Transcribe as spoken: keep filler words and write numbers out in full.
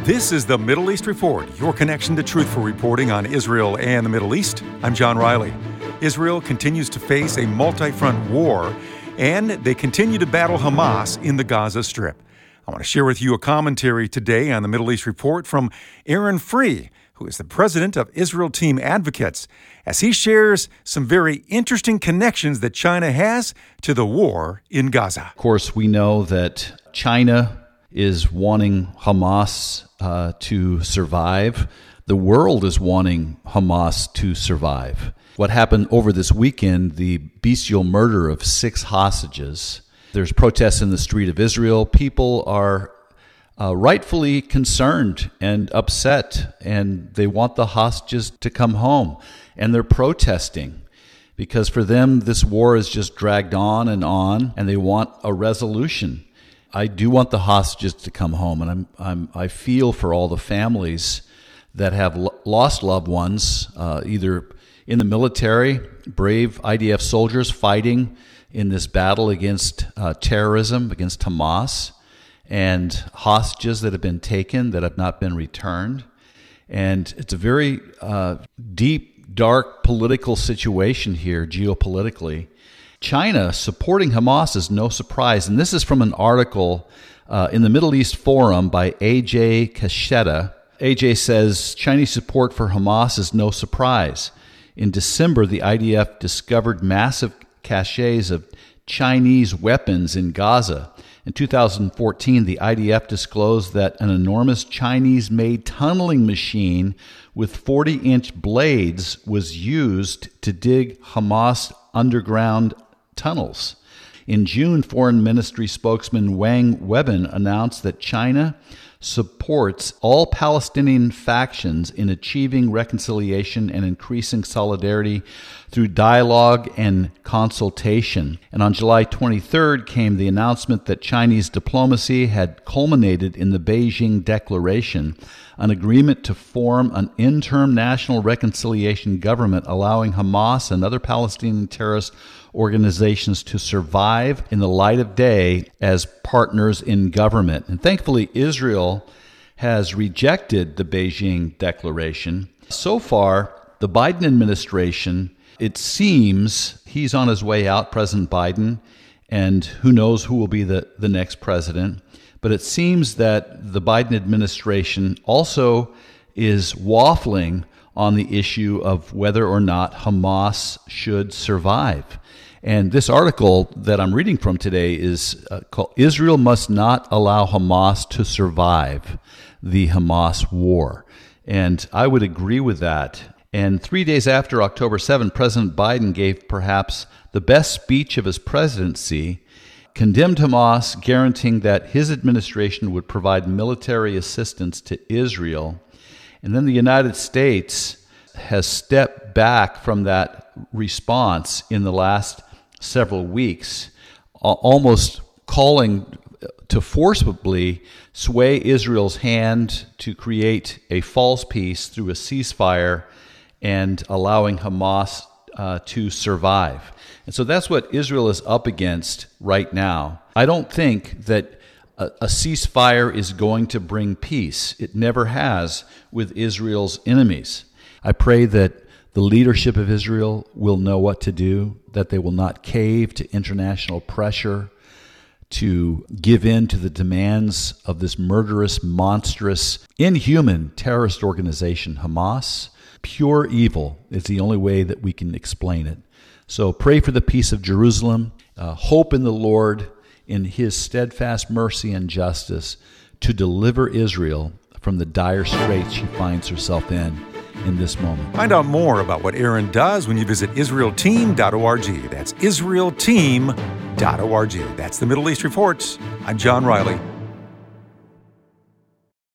This is the Middle East Report, your connection to truthful reporting on Israel and the Middle East. I'm John Riley. Israel continues to face a multi-front war, and they continue to battle Hamas in the Gaza Strip. I want to share with you a commentary today on the Middle East Report from Aaron Free, who is the president of Israel Team Advocates, as he shares some very interesting connections that China has to the war in Gaza. Of course, we know that China is wanting Hamas uh, to survive. The world is wanting Hamas to survive. What happened over this weekend, the bestial murder of six hostages. There's protests in the street of Israel. People are uh, rightfully concerned and upset, and they want the hostages to come home. And they're protesting because for them, this war is just dragged on and on, and they want a resolution. I do want the hostages to come home, and I'm, I'm, I feel for all the families that have lo- lost loved ones, uh, either in the military, brave I D F soldiers fighting in this battle against uh, terrorism, against Hamas, and hostages that have been taken that have not been returned. And it's a very uh, deep, dark political situation here, geopolitically. China supporting Hamas is no surprise, and this is from an article uh, in the Middle East Forum by A J Kasheta. A J says, Chinese support for Hamas is no surprise. In December, the I D F discovered massive caches of Chinese weapons in Gaza. In two thousand fourteen, the I D F disclosed that an enormous Chinese-made tunneling machine with forty-inch blades was used to dig Hamas underground tunnels. In June, Foreign Ministry spokesman Wang Wenbin announced that China supports all Palestinian factions in achieving reconciliation and increasing solidarity through dialogue and consultation. And on July twenty-third came the announcement that Chinese diplomacy had culminated in the Beijing Declaration, an agreement to form an interim national reconciliation government allowing Hamas and other Palestinian terrorist organizations to survive in the light of day as partners in government. And thankfully, Israel has rejected the Beijing Declaration. So far, the Biden administration, it seems he's on his way out, President Biden, and who knows who will be the, the next president. But it seems that the Biden administration also is waffling on the issue of whether or not Hamas should survive. And this article that I'm reading from today is uh, called Israel Must Not Allow Hamas to Survive the Hamas War. And I would agree with that. And three days after October seventh, President Biden gave perhaps the best speech of his presidency, condemned Hamas, guaranteeing that his administration would provide military assistance to Israel. And then the United States has stepped back from that response in the last several weeks, almost calling to forcibly sway Israel's hand to create a false peace through a ceasefire and allowing Hamas uh, to survive. And so that's what Israel is up against right now. I don't think that a, a ceasefire is going to bring peace. It never has with Israel's enemies. I pray that the leadership of Israel will know what to do, that they will not cave to international pressure, to give in to the demands of this murderous, monstrous, inhuman terrorist organization, Hamas. Pure evil is the only way that we can explain it. So pray for the peace of Jerusalem, uh, hope in the Lord, in his steadfast mercy and justice, to deliver Israel from the dire straits she finds herself in in this moment. Find out more about what Aaron does when you visit Israel Team dot org. That's Israel Team dot org. That's the Middle East Report. I'm John Riley.